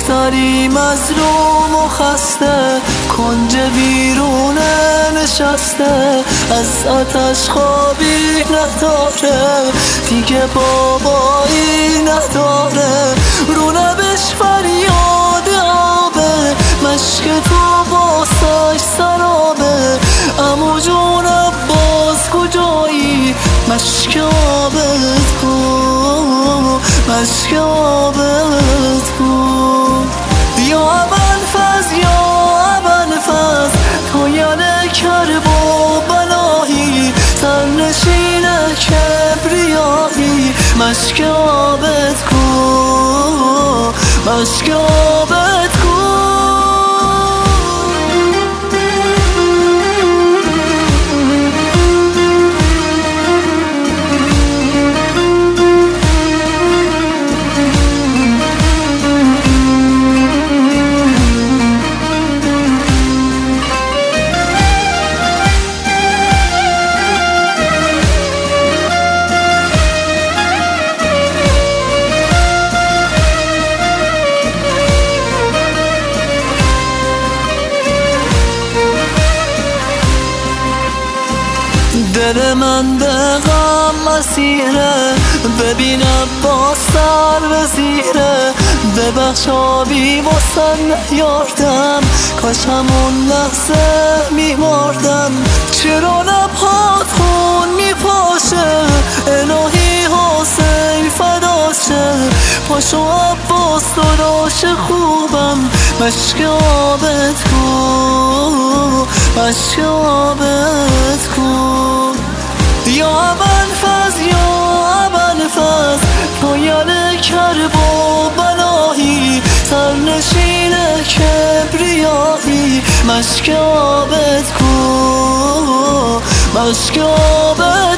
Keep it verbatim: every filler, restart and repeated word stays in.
دختری مظلوم و خسته کنج ویرونه نشسته، از آتش خوابی نداره دیگه بابایی نداره، رو لبش فریاد آبه، مشک تو باسش سرابه. عمو جون عباس کجایی؟ مشک آبت کو، مشک آبت کو. یا ابوالفضل یا ابوالفضل تو یعنی کرب و بلایی، سرنشین کبریایی. مشک آبت کو، مشک آبت کو. دل من به غم اسیره، ببین عباس سر به زیره. ببخش آبی واسه نیاردم، کاش همون لحظه میمردم. چرا لبهات خون میپاشه، الهی حسین فداشه. پاشو عباس داداش خوبم، مشک آبت کو، مشک آبت کو. یا ابوالفضل یا ابوالفضل تو یعنی کرب و بلایی، سرنشین کبریایی. مشک آبت کو، مشک آبت